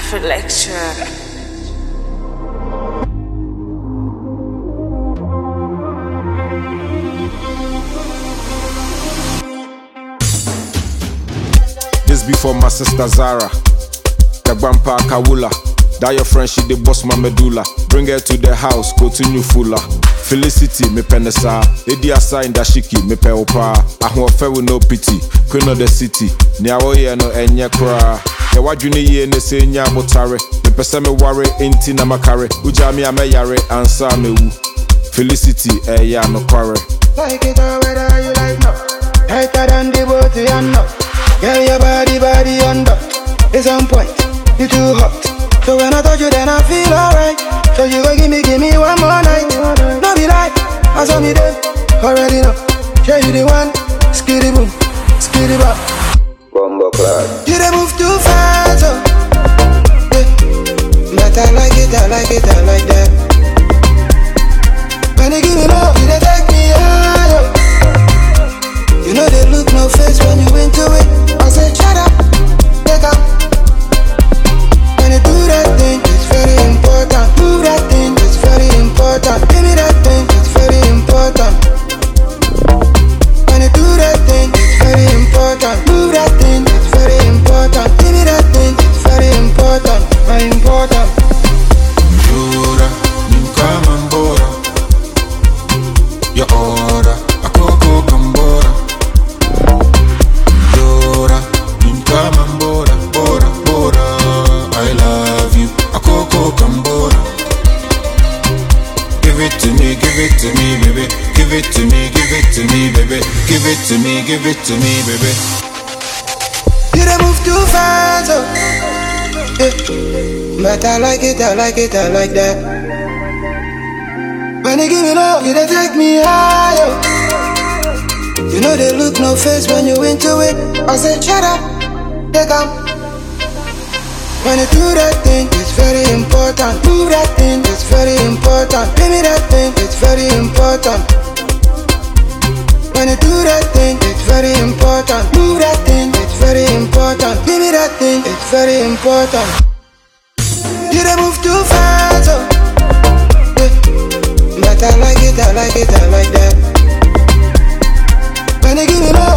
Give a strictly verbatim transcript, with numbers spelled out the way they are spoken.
Afro lecture. This be for my sister Zara, the grandpa Kawula. That your friend, she the boss my medulla. Bring her to the house, go to New Fula. Felicity, me penesa. Lady assign that shiki, me pe opa. I want fair with no pity. Queen of the city. Niawo ye no enye kra. Ya wajuni ye ne se nya motare. Me pese me worry, inti na makare. Uja mi ame yare, ansa me wu. Felicity, eh ya no quarry. Like it or whether you like no. Tighter than the boat you know. Girl, your body, body under. It's on point, you too hot. So when I touch you, then I feel alright. So you gon' give me, give me one more night. No be like, I saw me there, already know. Show you the one, skitty boom, skitty bop. Bumbo clad. You dey move too fast, oh. Yeah. But I like it, I like it, I like that. When you give me love, you dey take me high, oh. You know they look no face when you into it. I say shut up, take up. When you do that thing, it's very important. Move that thing, it's very important. Give me that thing, it's very important. When you do that thing, it's very important. Move that thing, it's very important. Give me that thing, it's very important. Very important. Yura, you come and bora. Your order, a coco cambora. Yura, you come and bora, bora, bora. I love you, a coco cambora. Give it to me, give it to me, baby. Give it to me, give it to me, baby. Give it to me, give it to me, baby. You dey move too fast, oh. Yeah. But I like it, I like it, I like that. When you give me love, you dey take me high, oh. You know they look no face when you into it. I say shut up, take up. When you do that thing, it's very important. Move that thing, it's very important. Give me that thing, it's very important. When you do that thing, it's very important. Move that thing, it's very important. Give me that thing, it's very important. You dey move too fast, oh. Yeah. But I like it, I like it, I like that. When you give me love,